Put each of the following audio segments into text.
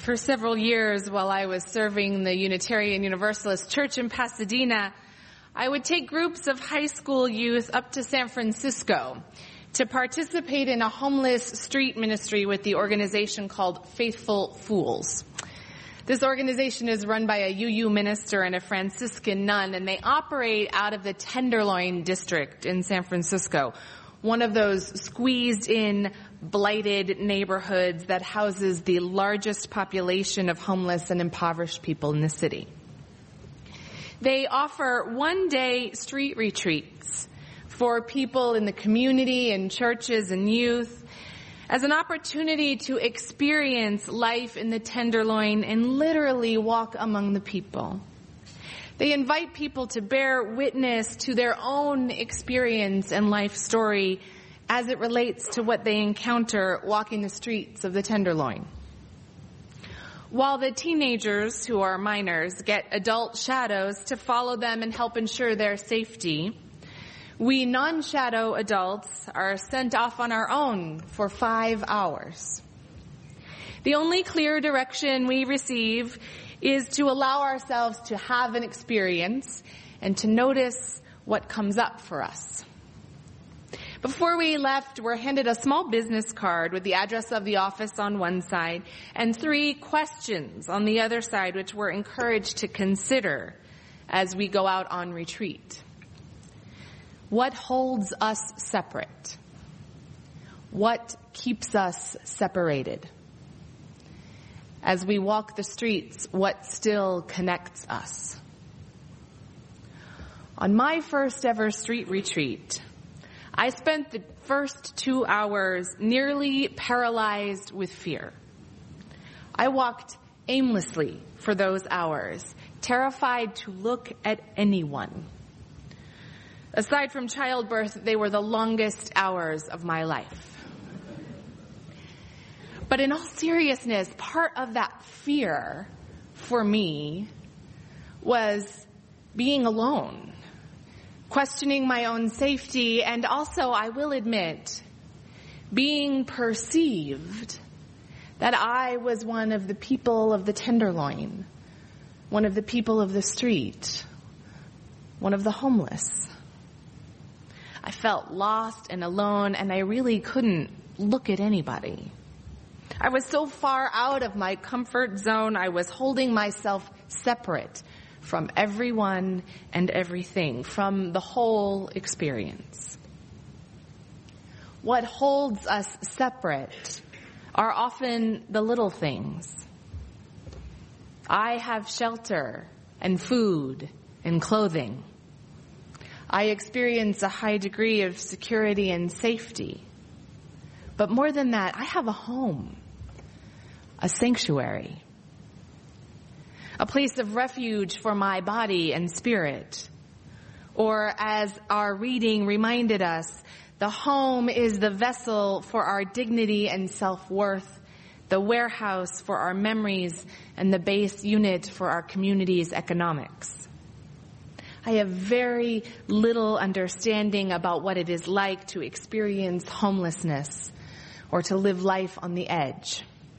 For several years, while I was serving the Unitarian Universalist Church in Pasadena, I would take groups of high school youth up to San Francisco to participate in a homeless street ministry with the organization called Faithful Fools. This organization is run by a UU minister and a Franciscan nun, and they operate out of the Tenderloin district in San Francisco, one of those squeezed-in, blighted neighborhoods that houses the largest population of homeless and impoverished people in the city. They offer one-day street retreats for people in the community and churches and youth as an opportunity to experience life in the Tenderloin and literally walk among the people. They invite people to bear witness to their own experience and life story as it relates to what they encounter walking the streets of the Tenderloin. While the teenagers, who are minors, get adult shadows to follow them and help ensure their safety, we non-shadow adults are sent off on our own for 5 hours. The only clear direction we receive is to allow ourselves to have an experience and to notice what comes up for us. Before we left, we're handed a small business card with the address of the office on one side and 3 questions on the other side, which we're encouraged to consider as we go out on retreat. What holds us separate? What keeps us separated? As we walk the streets, what still connects us? On my first ever street retreat, I spent the first 2 hours nearly paralyzed with fear. I walked aimlessly for those hours, terrified to look at anyone. Aside from childbirth, they were the longest hours of my life. But in all seriousness, part of that fear for me was being alone, questioning my own safety, and also, I will admit, being perceived that I was one of the people of the Tenderloin, one of the people of the street, one of the homeless. I felt lost and alone, and I really couldn't look at anybody. I was so far out of my comfort zone, I was holding myself separate from everyone and everything, from the whole experience. What holds us separate are often the little things. I have shelter and food and clothing. I experience a high degree of security and safety. But more than that, I have a home, a sanctuary, a place of refuge for my body and spirit. Or as our reading reminded us, the home is the vessel for our dignity and self-worth, the warehouse for our memories, and the base unit for our community's economics. I have very little understanding about what it is like to experience homelessness or to live life on the edge.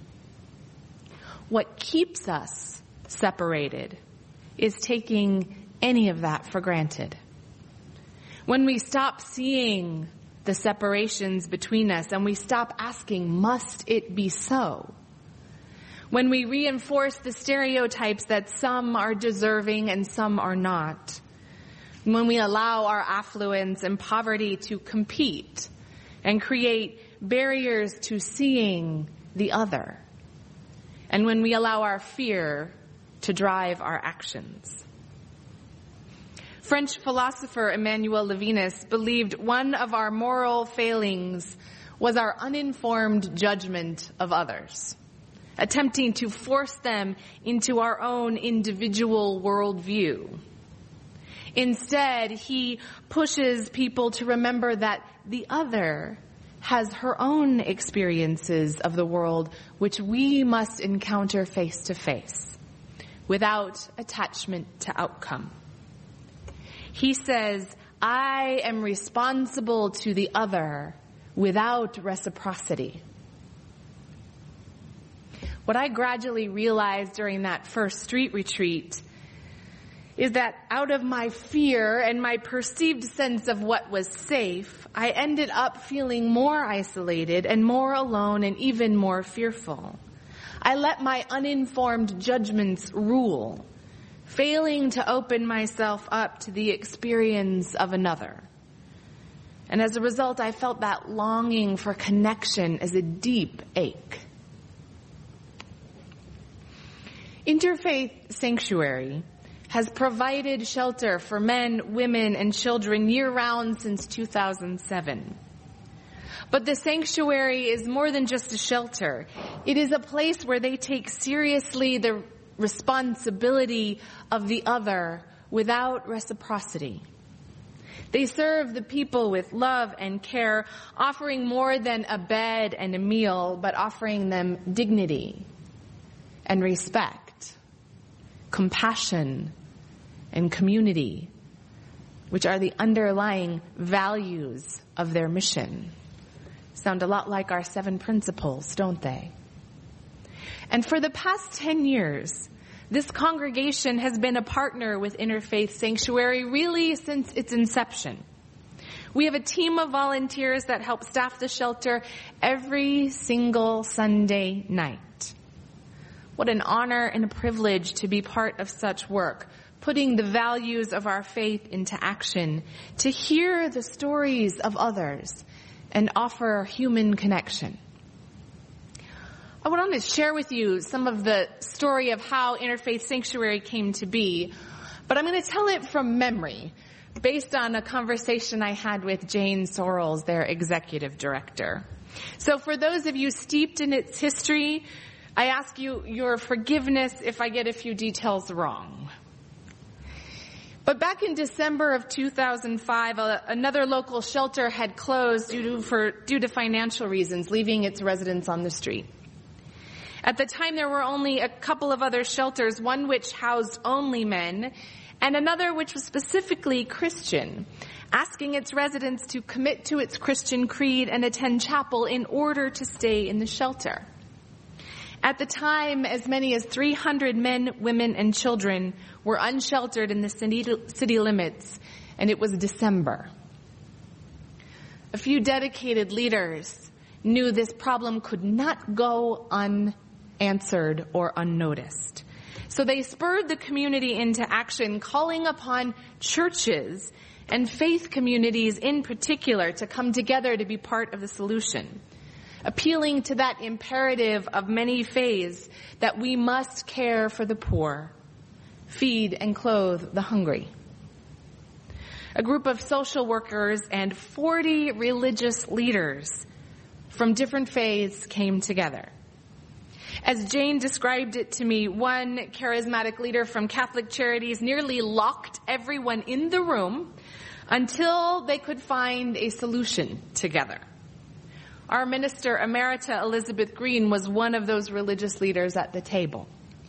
What keeps us separated is taking any of that for granted. When we stop seeing the separations between us and we stop asking, must it be so? When we reinforce the stereotypes that some are deserving and some are not. When we allow our affluence and poverty to compete and create barriers to seeing the other. And when we allow our fear to drive our actions. French philosopher Emmanuel Levinas believed one of our moral failings was our uninformed judgment of others, attempting to force them into our own individual worldview. Instead, he pushes people to remember that the other has her own experiences of the world, which we must encounter face to face, without attachment to outcome. He says, I am responsible to the other without reciprocity. What I gradually realized during that first street retreat is that out of my fear and my perceived sense of what was safe, I ended up feeling more isolated and more alone and even more fearful. I let my uninformed judgments rule, failing to open myself up to the experience of another. And as a result, I felt that longing for connection as a deep ache. Interfaith Sanctuary has provided shelter for men, women, and children year-round since 2007. But the sanctuary is more than just a shelter. It is a place where they take seriously the responsibility of the other without reciprocity. They serve the people with love and care, offering more than a bed and a meal, but offering them dignity and respect, compassion, and community, which are the underlying values of their mission. Sound a lot like our 7 principles, don't they? And for the past 10 years, this congregation has been a partner with Interfaith Sanctuary really since its inception. We have a team of volunteers that help staff the shelter every single Sunday night. What an honor and a privilege to be part of such work, putting the values of our faith into action, to hear the stories of others, and offer human connection. I want to share with you some of the story of how Interfaith Sanctuary came to be, but I'm going to tell it from memory, based on a conversation I had with Jane Sorrells, their executive director. So for those of you steeped in its history, I ask you your forgiveness if I get a few details wrong. But back in December of 2005, another local shelter had closed due to financial reasons, leaving its residents on the street. At the time, there were only a couple of other shelters, one which housed only men, and another which was specifically Christian, asking its residents to commit to its Christian creed and attend chapel in order to stay in the shelter. At the time, as many as 300 men, women, and children were unsheltered in the city limits, and it was December. A few dedicated leaders knew this problem could not go unanswered or unnoticed. So they spurred the community into action, calling upon churches and faith communities in particular to come together to be part of the solution, appealing to that imperative of many faiths that we must care for the poor, feed and clothe the hungry. A group of social workers and 40 religious leaders from different faiths came together. As Jane described it to me, one charismatic leader from Catholic Charities nearly locked everyone in the room until they could find a solution together. Our minister emerita, Elizabeth Green, was one of those religious leaders at the table.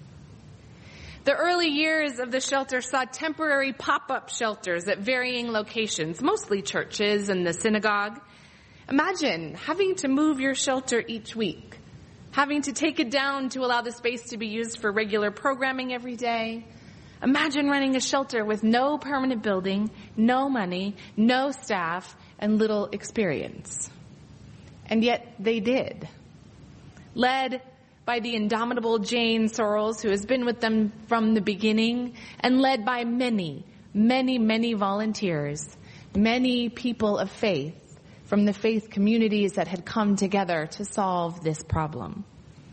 The early years of the shelter saw temporary pop-up shelters at varying locations, mostly churches and the synagogue. Imagine having to move your shelter each week, having to take it down to allow the space to be used for regular programming every day. Imagine running a shelter with no permanent building, no money, no staff, and little experience. And yet they did. Led by the indomitable Jane Sorrells, who has been with them from the beginning, and led by many, many, many volunteers, many people of faith from the faith communities that had come together to solve this problem.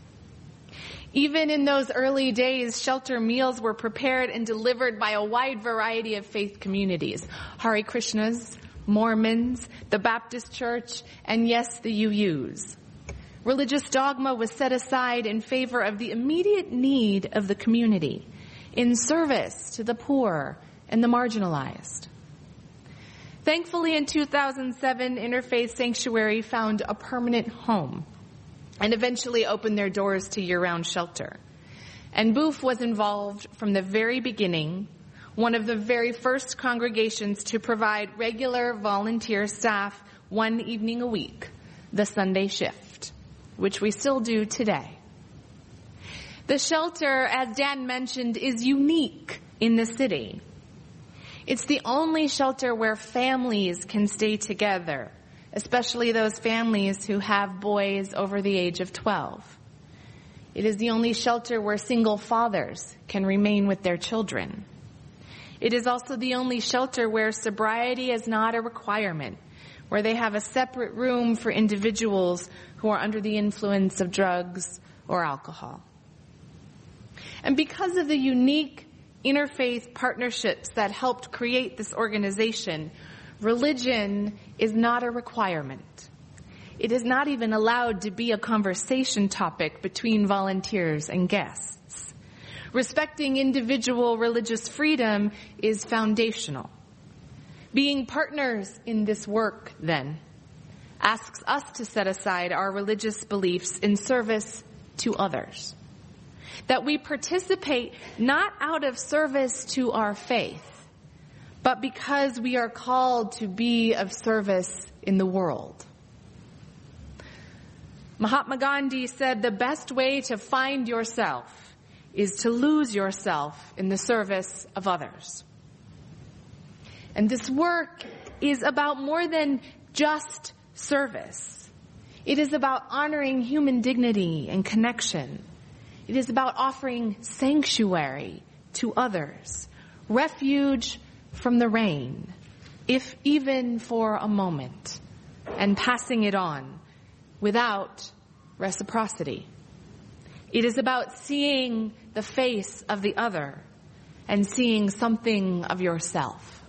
Even in those early days, shelter meals were prepared and delivered by a wide variety of faith communities. Hare Krishnas, Mormons, the Baptist Church, and yes, the UUs. Religious dogma was set aside in favor of the immediate need of the community, in service to the poor and the marginalized. Thankfully, in 2007, Interfaith Sanctuary found a permanent home and eventually opened their doors to year-round shelter. And Boof was involved from the very beginning, one of the very first congregations to provide regular volunteer staff one evening a week, the Sunday shift, which we still do today. The shelter, as Dan mentioned, is unique in the city. It's the only shelter where families can stay together, especially those families who have boys over the age of 12. It is the only shelter where single fathers can remain with their children. It is also the only shelter where sobriety is not a requirement, where they have a separate room for individuals who are under the influence of drugs or alcohol. And because of the unique interfaith partnerships that helped create this organization, religion is not a requirement. It is not even allowed to be a conversation topic between volunteers and guests. Respecting individual religious freedom is foundational. Being partners in this work, then, asks us to set aside our religious beliefs in service to others. That we participate not out of service to our faith, but because we are called to be of service in the world. Mahatma Gandhi said the best way to find yourself is to lose yourself in the service of others. And this work is about more than just service. It is about honoring human dignity and connection. It is about offering sanctuary to others, refuge from the rain, if even for a moment, and passing it on without reciprocity. It is about seeing the face of the other and seeing something of yourself.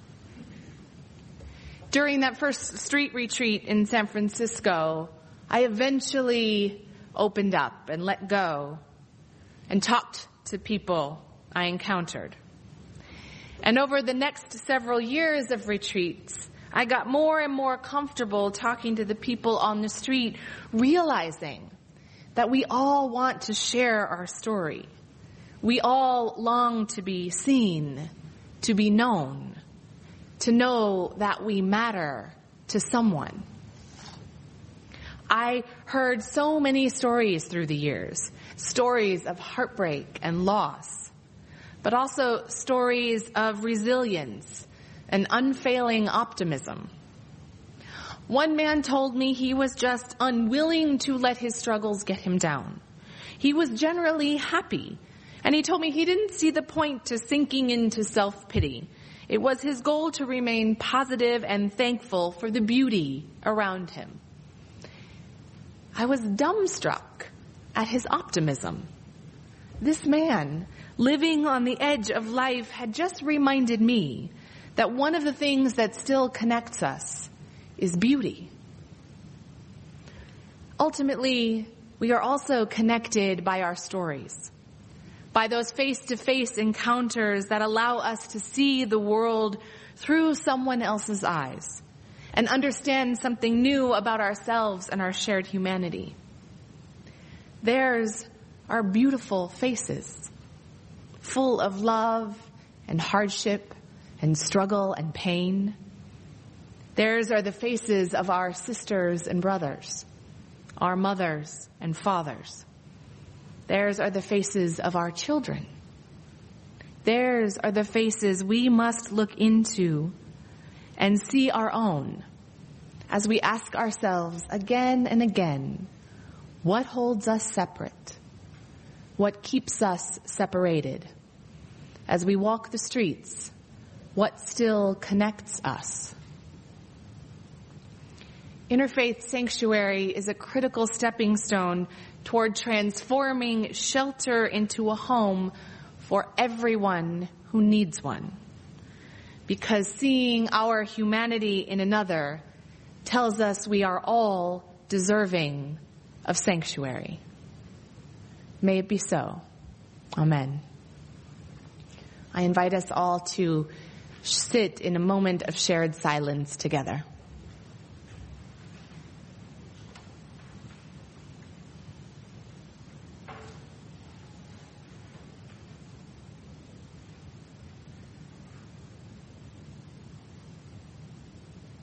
During that first street retreat in San Francisco, I eventually opened up and let go and talked to people I encountered. And over the next several years of retreats, I got more and more comfortable talking to the people on the street, realizing that we all want to share our story. We all long to be seen, to be known, to know that we matter to someone. I heard so many stories through the years, stories of heartbreak and loss, but also stories of resilience and unfailing optimism. One man told me he was just unwilling to let his struggles get him down. He was generally happy, and he told me he didn't see the point to sinking into self-pity. It was his goal to remain positive and thankful for the beauty around him. I was dumbstruck at his optimism. This man, living on the edge of life, had just reminded me that one of the things that still connects us is beauty. Ultimately, we are also connected by our stories, by those face-to-face encounters that allow us to see the world through someone else's eyes and understand something new about ourselves and our shared humanity. Theirs are beautiful faces, full of love and hardship and struggle and pain. Theirs are the faces of our sisters and brothers, our mothers and fathers. Theirs are the faces of our children. Theirs are the faces we must look into and see our own as we ask ourselves again and again, what holds us separate? What keeps us separated? As we walk the streets, what still connects us? Interfaith Sanctuary is a critical stepping stone toward transforming shelter into a home for everyone who needs one. Because seeing our humanity in another tells us we are all deserving of sanctuary. May it be so. Amen. I invite us all to sit in a moment of shared silence together.